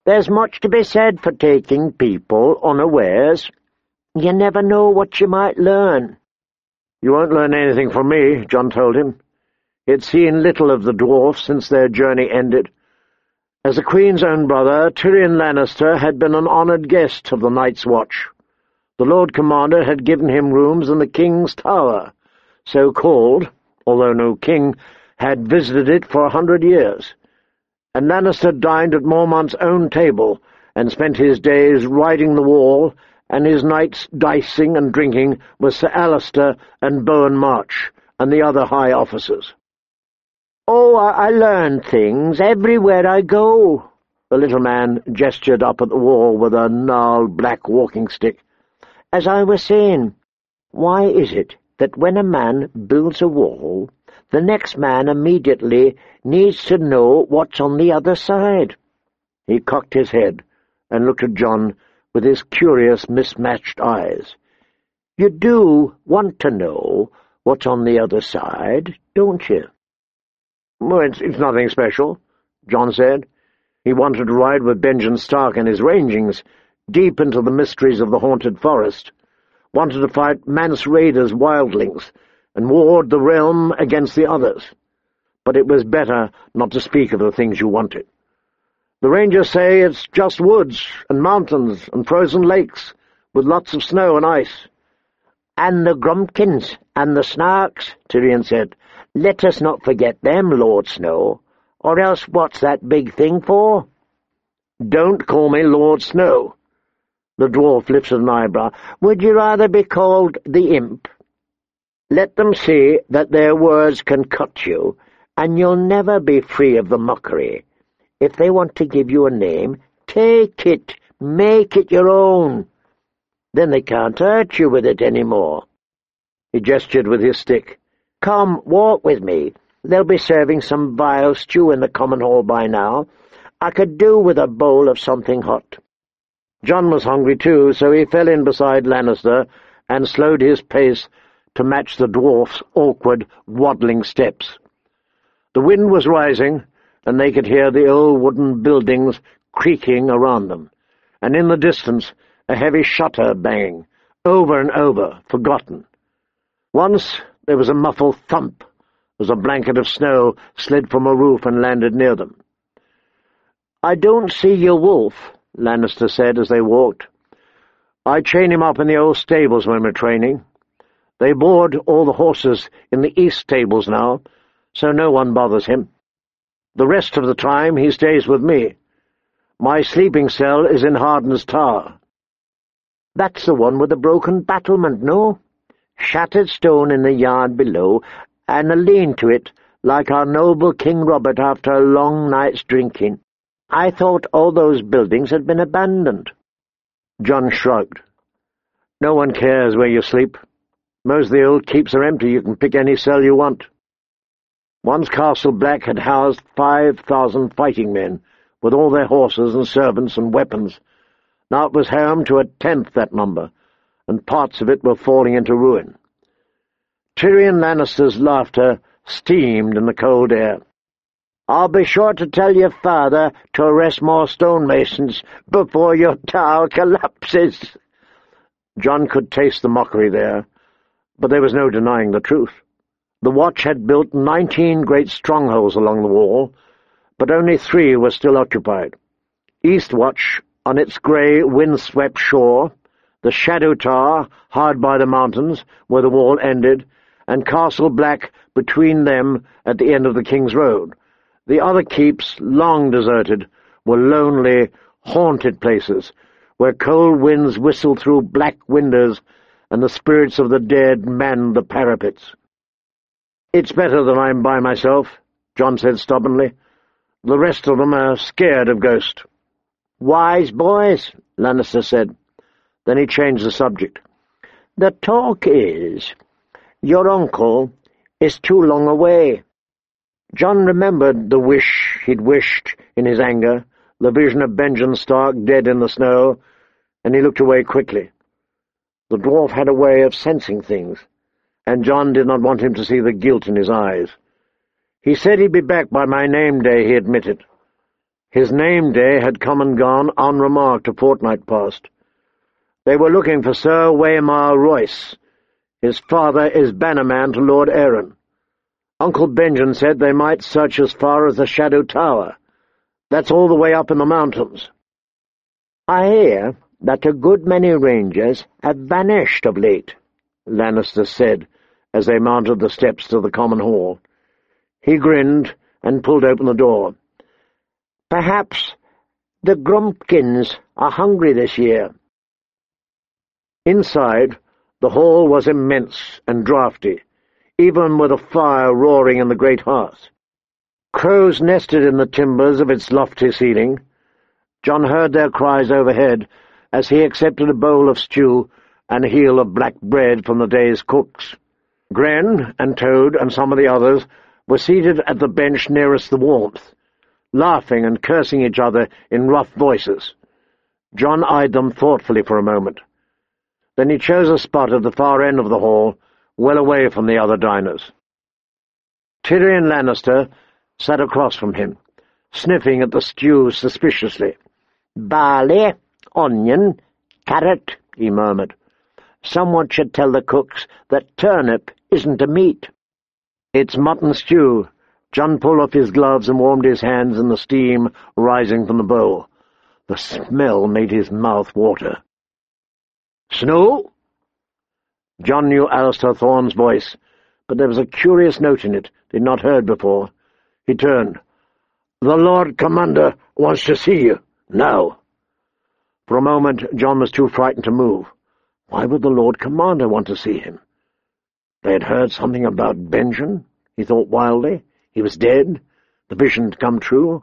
There's much to be said for taking people unawares. You never know what you might learn." "You won't learn anything from me," Jon told him. He had seen little of the dwarfs since their journey ended. As the Queen's own brother, Tyrion Lannister had been an honoured guest of the Night's Watch. The Lord Commander had given him rooms in the King's Tower, so called, although no king had visited it for 100 years. And Lannister dined at Mormont's own table and spent his days riding the wall and his nights dicing and drinking with Sir Alistair and Bowen March and the other high officers. "Oh, I learn things everywhere I go." The little man gestured up at the wall with a gnarled black walking stick. "As I was saying, why is it that when a man builds a wall, the next man immediately needs to know what's on the other side?" He cocked his head and looked at Jon with his curious, mismatched eyes. "You do want to know what's on the other side, don't you?" "Well, it's nothing special," Jon said. He wanted to ride with Benjen Stark and his rangings deep into the mysteries of the haunted forest, wanted to fight Mance Rayder's wildlings, and ward the realm against the others. But it was better not to speak of the things you wanted. "The rangers say it's just woods and mountains and frozen lakes, with lots of snow and ice." "And the Grumpkins and the Snarks," Tyrion said. "Let us not forget them, Lord Snow. Or else what's that big thing for?" "Don't call me Lord Snow." The dwarf lifted an eyebrow. "Would you rather be called the Imp? Let them see that their words can cut you, and you'll never be free of the mockery. If they want to give you a name, take it, make it your own. Then they can't hurt you with it any more." He gestured with his stick. "Come, walk with me. They'll be serving some vile stew in the common hall by now. I could do with a bowl of something hot." Jon was hungry too, so he fell in beside Lannister and slowed his pace to match the dwarf's awkward, waddling steps. The wind was rising, and they could hear the old wooden buildings creaking around them, and in the distance a heavy shutter banging, over and over, forgotten. Once there was a muffled thump as a blanket of snow slid from a roof and landed near them. "I don't see your wolf," Lannister said as they walked. "I chain him up in the old stables when we're training. They board all the horses in the east stables now, so no one bothers him. The rest of the time he stays with me. My sleeping cell is in Harden's Tower." "That's the one with the broken battlement, no? Shattered stone in the yard below, and a lean to it, like our noble King Robert after a long night's drinking. I thought all those buildings had been abandoned." Jon shrugged. "No one cares where you sleep. Most of the old keeps are empty. You can pick any cell you want. Once Castle Black had housed 5,000 fighting men, with all their horses and servants and weapons. Now it was home to 1/10 that number, and parts of it were falling into ruin." Tyrion Lannister's laughter steamed in the cold air. "I'll be sure to tell your father to arrest more stonemasons before your tower collapses." Jon could taste the mockery there, but there was no denying the truth. The Watch had built 19 great strongholds along the wall, but only 3 were still occupied. Eastwatch, on its grey, wind-swept shore, the Shadow Tower, hard by the mountains, where the wall ended, and Castle Black between them at the end of the King's Road. The other keeps, long deserted, were lonely, haunted places, where cold winds whistled through black windows and the spirits of the dead manned the parapets. "It's better that I'm by myself," Jon said stubbornly. "The rest of them are scared of Ghost." "Wise boys," Lannister said. Then he changed the subject. "The talk is, your uncle is too long away." Jon remembered the wish he'd wished in his anger, the vision of Benjen Stark dead in the snow, and he looked away quickly. The dwarf had a way of sensing things, and Jon did not want him to see the guilt in his eyes. "He said he'd be back by my name day," he admitted. His name-day had come and gone unremarked a fortnight past. They were looking for Sir Waymar Royce. His father is bannerman to Lord Arran. Uncle Benjamin said they might search as far as the Shadow Tower. That's all the way up in the mountains. I hear that a good many rangers have vanished of late, Lannister said, as they mounted the steps to the common hall. He grinned and pulled open the door. Perhaps the Grumpkins are hungry this year. Inside, the hall was immense and draughty, even with a fire roaring in the great hearth. Crows nested in the timbers of its lofty ceiling. Jon heard their cries overhead as he accepted a bowl of stew and a heel of black bread from the day's cooks. Gren and Toad and some of the others were seated at the bench nearest the warmth, laughing and cursing each other in rough voices. Jon eyed them thoughtfully for a moment. Then he chose a spot at the far end of the hall, well away from the other diners. Tyrion Lannister sat across from him, sniffing at the stew suspiciously. "Barley, onion, carrot," he murmured. "Someone should tell the cooks that turnip isn't a meat." "It's mutton stew." Jon pulled off his gloves and warmed his hands in the steam rising from the bowl. The smell made his mouth water. "Snow?" Jon knew Alistair Thorne's voice, but there was a curious note in it they'd not heard before. He turned. "The Lord Commander wants to see you, now." For a moment Jon was too frightened to move. Why would the Lord Commander want to see him? They had heard something about Benjen, he thought wildly. He was dead. The vision had come true.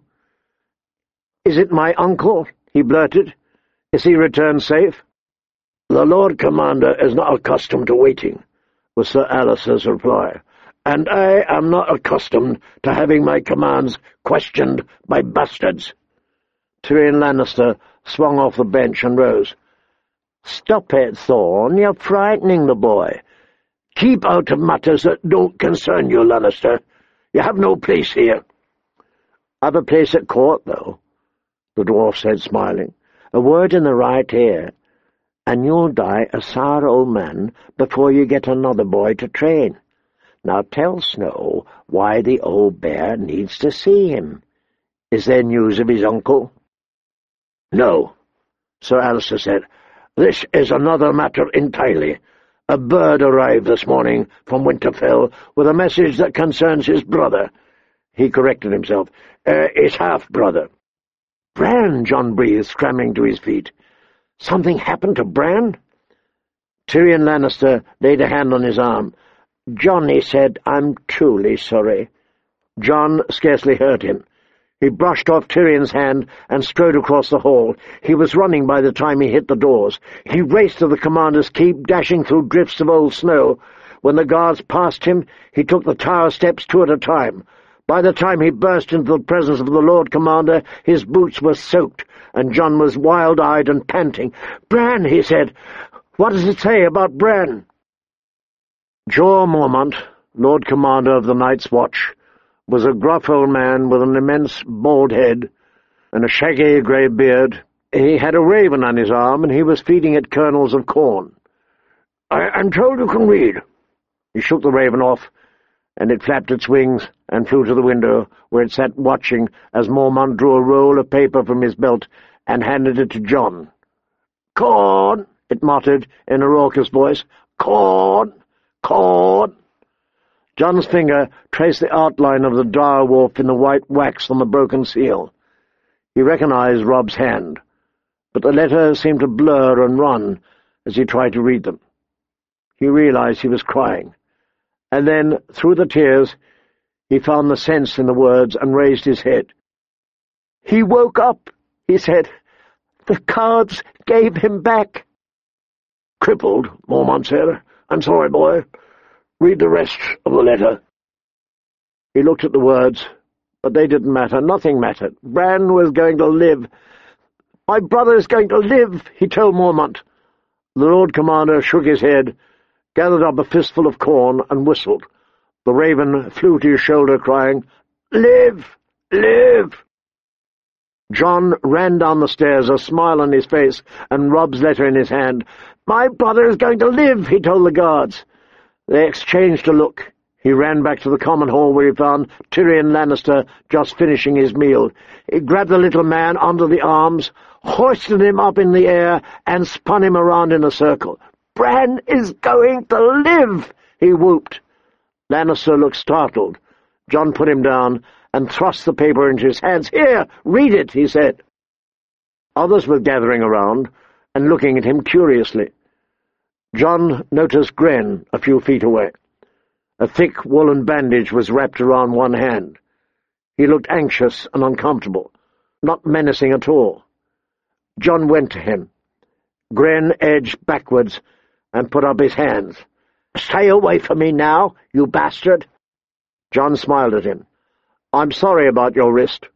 "Is it my uncle?" he blurted. "Is he returned safe?" "The Lord Commander is not accustomed to waiting," was Sir Alistair's reply, "and I am not accustomed to having my commands questioned by bastards." Tyrion Lannister swung off the bench and rose. "Stop it, Thorne. You're frightening the boy." "Keep out of matters that don't concern you, Lannister. You have no place here." "I've a place at court, though," the dwarf said, smiling. "A word in the right ear, and you'll die a sour old man before you get another boy to train. Now tell Snow why the old bear needs to see him. Is there news of his uncle?" "No," Sir Alistair said. "This is another matter entirely. A bird arrived this morning from Winterfell with a message that concerns his brother." He corrected himself. "His half-brother." "Bran," Jon breathed, scrambling to his feet. "Something happened to Bran?" Tyrion Lannister laid a hand on his arm. "Jon," he said, "I'm truly sorry." Jon scarcely heard him. He brushed off Tyrion's hand and strode across the hall. He was running by the time he hit the doors. He raced to the commander's keep, dashing through drifts of old snow. When the guards passed him, he took the tower steps 2 at a time. By the time he burst into the presence of the Lord Commander, his boots were soaked, and Jon was wild-eyed and panting. "Bran," he said. "What does it say about Bran?" Jorah Mormont, Lord Commander of the Night's Watch, was a gruff old man with an immense bald head and a shaggy grey beard. He had a raven on his arm, and he was feeding it kernels of corn. "I'm told you can read." He shook the raven off, and it flapped its wings and flew to the window, where it sat watching as Mormont drew a roll of paper from his belt and handed it to Jon. "Corn," it muttered in a raucous voice. "Corn, corn." Jon's finger traced the outline of the dire wolf in the white wax on the broken seal. He recognized Robb's hand, but the letters seemed to blur and run as he tried to read them. He realized he was crying, and then, through the tears, he found the sense in the words and raised his head. "He woke up," he said. "The cards gave him back." "Crippled," Mormont said. "I'm sorry, boy. Read the rest of the letter." He looked at the words, but they didn't matter. Nothing mattered. Bran was going to live. "My brother is going to live," he told Mormont. The Lord Commander shook his head, gathered up a fistful of corn, and whistled. The raven flew to his shoulder, crying, "Live! Live!" John ran down the stairs, a smile on his face, and Rob's letter in his hand. "My brother is going to live," he told the guards. They exchanged a look. He ran back to the common hall where he found Tyrion Lannister just finishing his meal. He grabbed the little man under the arms, hoisted him up in the air, and spun him around in a circle. "Bran is going to live!" he whooped. Lannister looked startled. John put him down and thrust the paper into his hands. "Here, read it," he said. Others were gathering around and looking at him curiously. John noticed Gren a few feet away. A thick woolen bandage was wrapped around one hand. He looked anxious and uncomfortable, not menacing at all. John went to him. Gren edged backwards and put up his hands. "Stay away from me now, you bastard!" John smiled at him. "I'm sorry about your wrist.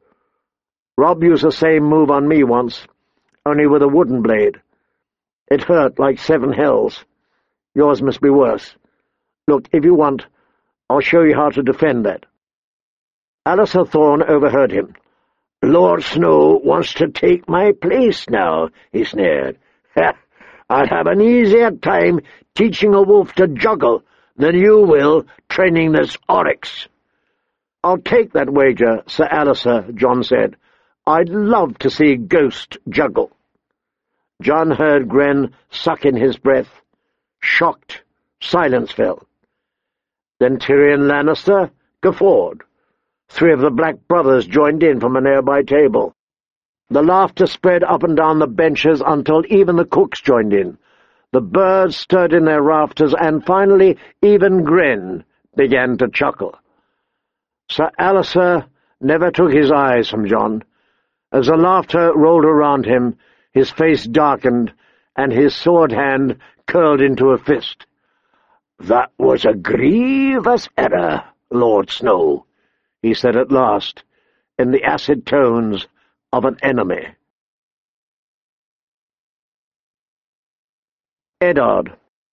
Rob used the same move on me once, only with a wooden blade. It hurt like 7 hells. Yours must be worse. Look, if you want, I'll show you how to defend that." Alistair Thorne overheard him. "Lord Snow wants to take my place now," he sneered. "I'll have an easier time teaching a wolf to juggle than you will training this oryx." "I'll take that wager, Sir Alistair," John said. "I'd love to see Ghost juggle." John heard Gren suck in his breath. Shocked, silence fell. Then Tyrion Lannister guffawed. 3 of the Black brothers joined in from a nearby table. The laughter spread up and down the benches until even the cooks joined in. The birds stirred in their rafters, and finally even Gren began to chuckle. Sir Alistair never took his eyes from John. As the laughter rolled around him, his face darkened, and his sword hand curled into a fist. "That was a grievous error, Lord Snow," he said at last, in the acid tones of an enemy. Eddard.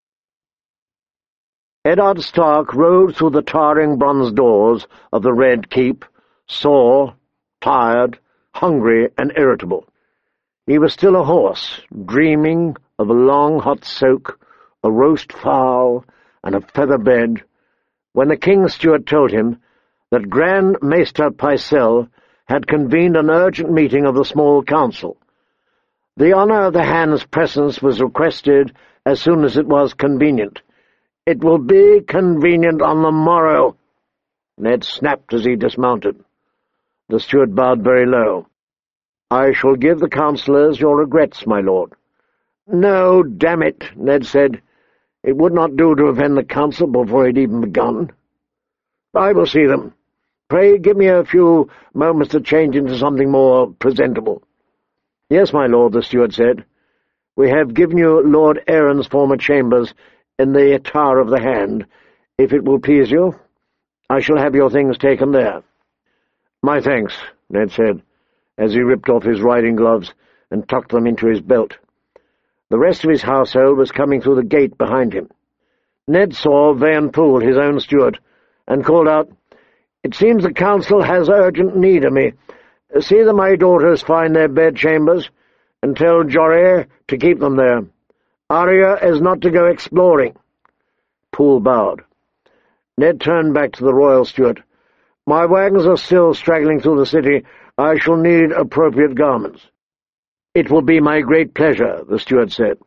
Eddard Stark rode through the towering bronze doors of the Red Keep, sore, tired, hungry, and irritable. He was still a horse, dreaming of a long hot soak, a roast fowl, and a feather bed, when the King's steward told him that Grand Maester Pycelle had convened an urgent meeting of the small council. The honour of the hand's presence was requested as soon as it was convenient. "It will be convenient on the morrow," Ned snapped as he dismounted. The steward bowed very low. "I shall give the councillors your regrets, my lord." "No, damn it," Ned said. "It would not do to offend the council before it had even begun." "I will see them. Pray give me a few moments to change into something more presentable." "Yes, my lord," the steward said. "We have given you Lord Aaron's former chambers in the Tower of the Hand. If it will please you, I shall have your things taken there." "My thanks," Ned said, as he ripped off his riding gloves and tucked them into his belt. The rest of his household was coming through the gate behind him. Ned saw Van Poole, his own steward, and called out, "It seems the council has urgent need of me. See that my daughters find their bedchambers, and tell Jorah to keep them there. Arya is not to go exploring." Poole bowed. Ned turned back to the royal steward. "My wagons are still straggling through the city. I shall need appropriate garments." "It will be my great pleasure," the steward said.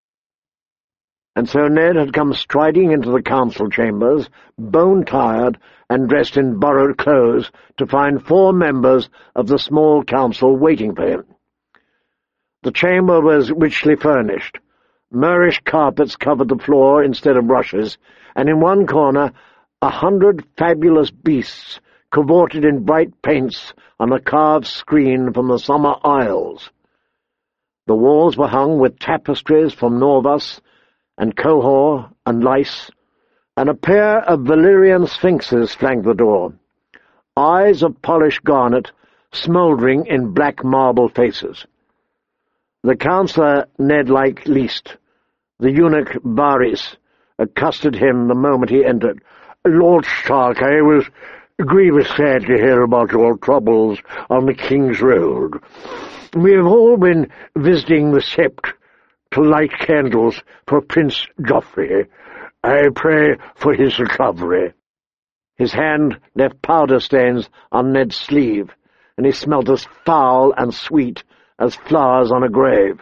And so Ned had come striding into the council chambers, bone-tired and dressed in borrowed clothes, to find 4 members of the small council waiting for him. The chamber was richly furnished. Moorish carpets covered the floor instead of rushes, and in one corner 100 fabulous beasts cavorted in bright paints on a carved screen from the Summer Isles. The walls were hung with tapestries from Norvus and Qohor and Lys, and a pair of Valyrian sphinxes flanked the door, eyes of polished garnet smouldering in black marble faces. The councillor Ned liked least, the eunuch Varys, accosted him the moment he entered. "Lord Stark, I was Grievous sad to hear about your troubles on the King's Road. We have all been visiting the Sept to light candles for Prince Joffrey. I pray for his recovery." His hand left powder stains on Ned's sleeve, and he smelt as foul and sweet as flowers on a grave.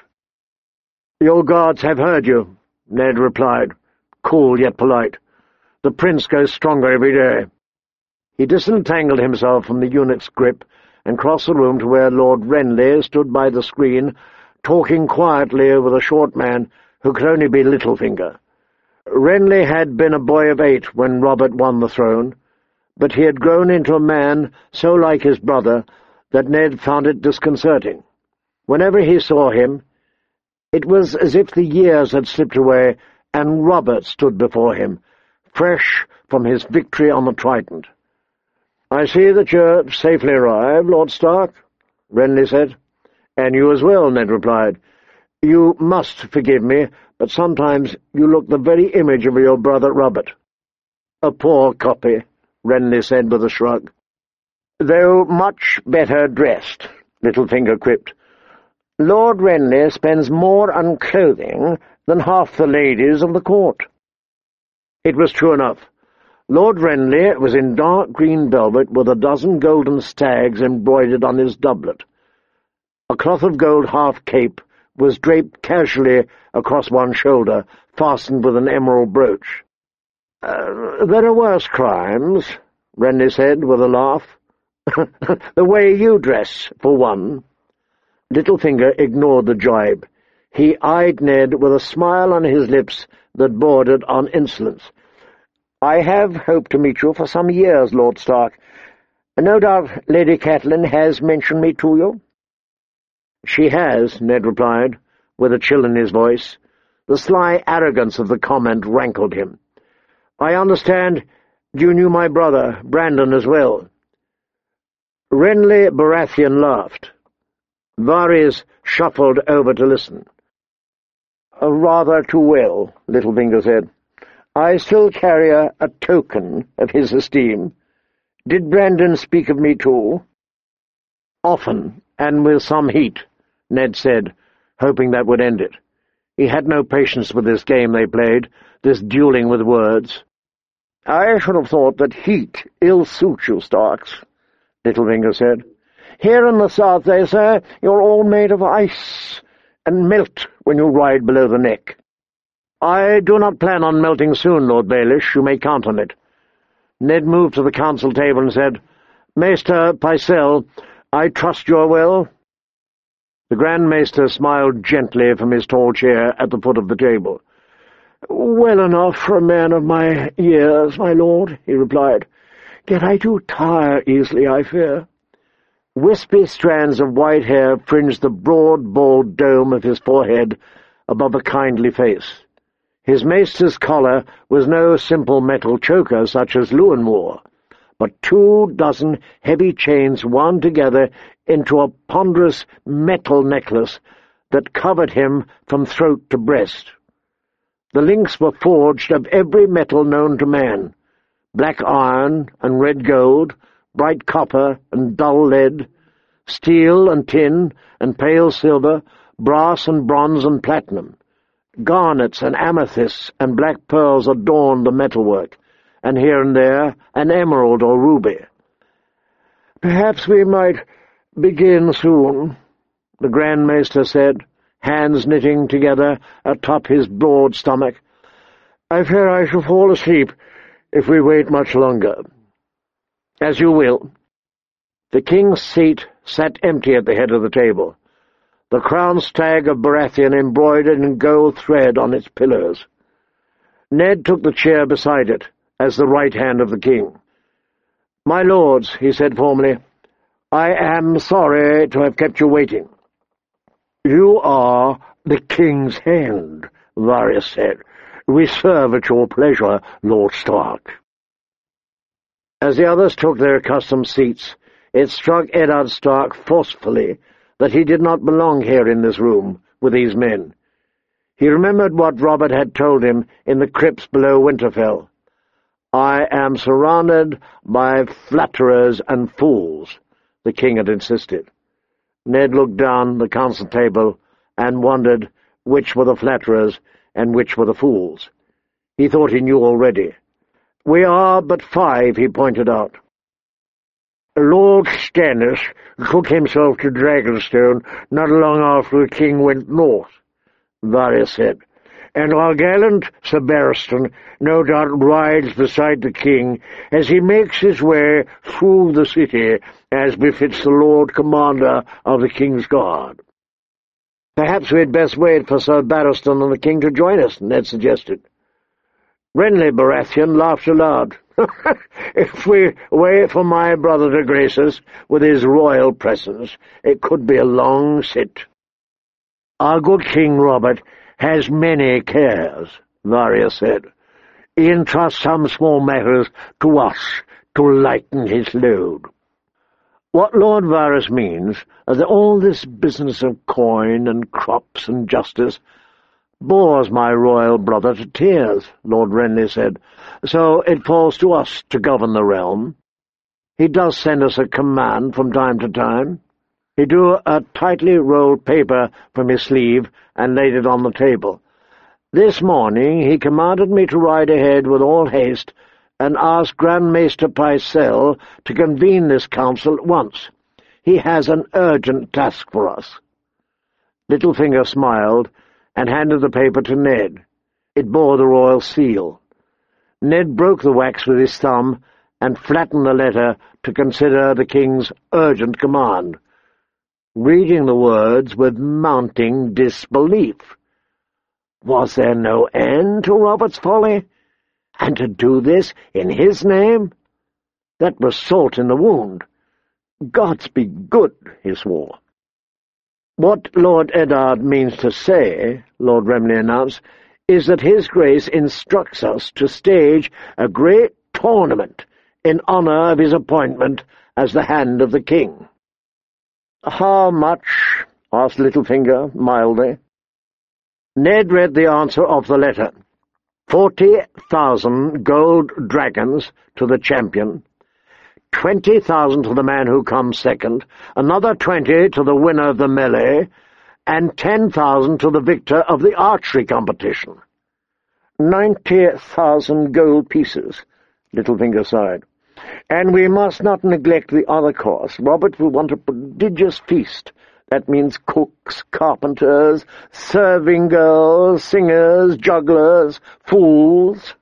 "Your guards have heard you," Ned replied, cool yet polite. "The prince goes stronger every day." He disentangled himself from the eunuch's grip and crossed the room to where Lord Renly stood by the screen, talking quietly with a short man who could only be Littlefinger. Renly had been a boy of 8 when Robert won the throne, but he had grown into a man so like his brother that Ned found it disconcerting. Whenever he saw him, it was as if the years had slipped away and Robert stood before him, fresh from his victory on the Trident. "I see that you're safely arrived, Lord Stark," Renly said. "And you as well," Ned replied. "You must forgive me, but sometimes you look the very image of your brother Robert." "A poor copy," Renly said with a shrug. "Though much better dressed," Littlefinger quipped. "Lord Renly spends more on clothing than half the ladies of the court." It was true enough. Lord Renly was in dark green velvet with a dozen golden stags embroidered on his doublet. A cloth of gold half-cape was draped casually across one shoulder, fastened with an emerald brooch. "There are worse crimes," Renly said with a laugh. "The way you dress, for one." Littlefinger ignored the jibe. He eyed Ned with a smile on his lips that bordered on insolence. "I have hoped to meet you for some years, Lord Stark. No doubt Lady Catelyn has mentioned me to you." "She has," Ned replied, with a chill in his voice. The sly arrogance of the comment rankled him. "I understand you knew my brother, Brandon, as well." Renly Baratheon laughed. Varys shuffled over to listen. "Rather too well," Littlefinger said. "I still carry a token of his esteem. Did Brandon speak of me too?" "Often, and with some heat," Ned said, hoping that would end it. He had no patience with this game they played, this dueling with words. "I should have thought that heat ill suits you, Starks," Littlefinger said. "Here in the south, they say, you're all made of ice, and melt when you ride below the neck." "I do not plan on melting soon, Lord Baelish. You may count on it." Ned moved to the council table and said, "Maester Pycelle, I trust you are well?" The Grand Maester smiled gently from his tall chair at the foot of the table. "Well enough for a man of my years, my lord," he replied. "Yet I do tire easily, I fear." Wispy strands of white hair fringed the broad, bald dome of his forehead above a kindly face. His maester's collar was no simple metal choker such as Lewin wore, but 24 heavy chains wound together into a ponderous metal necklace that covered him from throat to breast. The links were forged of every metal known to man, black iron and red gold, bright copper and dull lead, steel and tin and pale silver, brass and bronze and platinum. Garnets and amethysts and black pearls adorned the metalwork, and here and there an emerald or ruby. "Perhaps we might begin soon," the Grand Maester said, hands knitting together atop his broad stomach. "I fear I shall fall asleep if we wait much longer." "As you will." The king's seat sat empty at the head of the table, the crown stag of Baratheon embroidered in gold thread on its pillars. Ned took the chair beside it, as the right hand of the king. "My lords," he said formally, "I am sorry to have kept you waiting." "You are the king's hand," Varys said. "We serve at your pleasure, Lord Stark." As the others took their accustomed seats, it struck Eddard Stark forcefully that he did not belong here in this room with these men. He remembered what Robert had told him in the crypts below Winterfell. "I am surrounded by flatterers and fools," the king had insisted. Ned looked down the council table and wondered which were the flatterers and which were the fools. He thought he knew already. "We are but 5, he pointed out. "Lord Stannis took himself to Dragonstone not long after the king went north," Varys said, "and our gallant Sir Barristan no doubt rides beside the king as he makes his way through the city, as befits the Lord Commander of the King's Guard." "Perhaps we had best wait for Sir Barristan and the king to join us," Ned suggested. Renly Baratheon laughed aloud. "If we wait for my brother to grace us with his royal presence, it could be a long sit." "Our good King Robert has many cares," Varys said. "He entrusts some small matters to us to lighten his load." What Lord Varys means is that all this business of coin and crops and justice bores my royal brother to tears, Lord Renly said, so it falls to us to govern the realm. He does send us a command from time to time. He drew a tightly rolled paper from his sleeve and laid it on the table. "This morning he commanded me to ride ahead with all haste and ask Grand Maester Pycelle to convene this council at once. He has an urgent task for us." Littlefinger smiled and handed the paper to Ned. It bore the royal seal. Ned broke the wax with his thumb and flattened the letter to consider the king's urgent command, reading the words with mounting disbelief. Was there no end to Robert's folly? And to do this in his name? That was salt in the wound. "Gods be good," he swore. "What Lord Eddard means to say," Lord Remley announced, "is that His Grace instructs us to stage a great tournament in honor of his appointment as the Hand of the King." "How much?" asked Littlefinger mildly. Ned read the answer of the letter. 40,000 gold dragons to the champion, 20,000 to the man who comes second, another 20 to the winner of the melee, and 10,000 to the victor of the archery competition. 90,000 gold pieces, Littlefinger sighed. "And we must not neglect the other costs. Robert will want a prodigious feast. That means cooks, carpenters, serving girls, singers, jugglers, fools."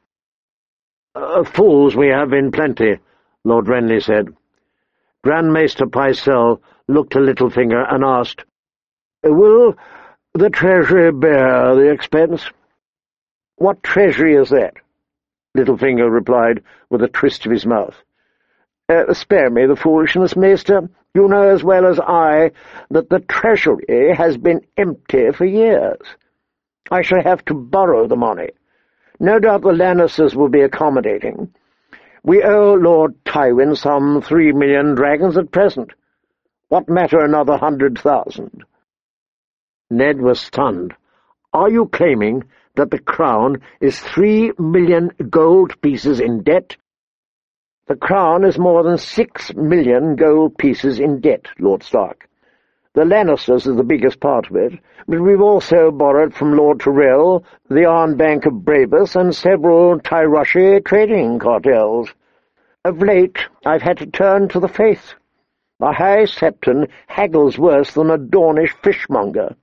"Fools we have in plenty," Lord Renly said. Grand Maester Pycelle looked at Littlefinger and asked, "Will the treasury bear the expense?" "What treasury is that?" Littlefinger replied with a twist of his mouth. "Spare me the foolishness, Maester. You know as well as I that the treasury has been empty for years. I shall have to borrow the money. No doubt the Lannisters will be accommodating. We owe Lord Tywin some 3 million dragons at present. What matter another 100,000? Ned was stunned. "Are you claiming that the Crown is 3 million gold pieces in debt?" "The Crown is more than 6 million gold pieces in debt, Lord Stark. The Lannisters is the biggest part of it, but we've also borrowed from Lord Tyrell, the Arn Bank of Brabus, and several Tyroshi trading cartels. Of late I've had to turn to the faith. The High Septon haggles worse than a Dornish fishmonger."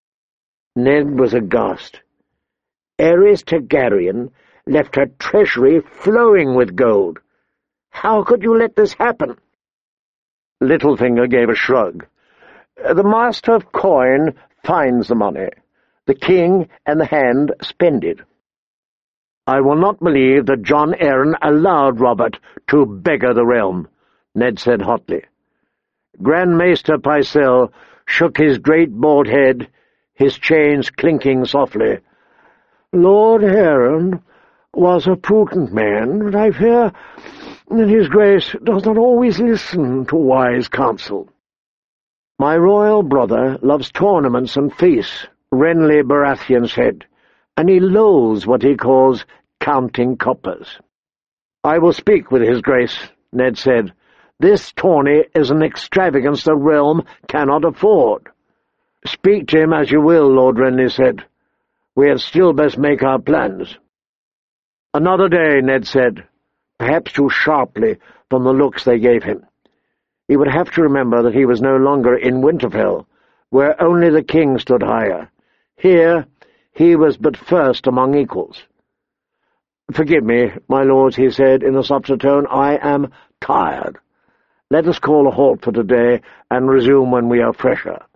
Ned was aghast. Aerys Targaryen left her treasury flowing with gold. How could you let this happen? Littlefinger gave a shrug. "The Master of Coin finds the money. The King and the Hand spend it." "I will not believe that Jon Arryn allowed Robert to beggar the realm," Ned said hotly. Grand Maester Pycelle shook his great bald head, his chains clinking softly. "Lord Arryn was a prudent man, but I fear that his Grace does not always listen to wise counsel." "My royal brother loves tournaments and feasts," Renly Baratheon said, "and he loathes what he calls counting coppers." "I will speak with his grace," Ned said. "This tourney is an extravagance the realm cannot afford." "Speak to him as you will," Lord Renly said. "We had still best make our plans." "Another day," Ned said, perhaps too sharply from the looks they gave him. He would have to remember that he was no longer in Winterfell, where only the king stood higher. Here he was but first among equals. "Forgive me, my lords," he said in a softer tone. "I am tired. Let us call a halt for today and resume when we are fresher."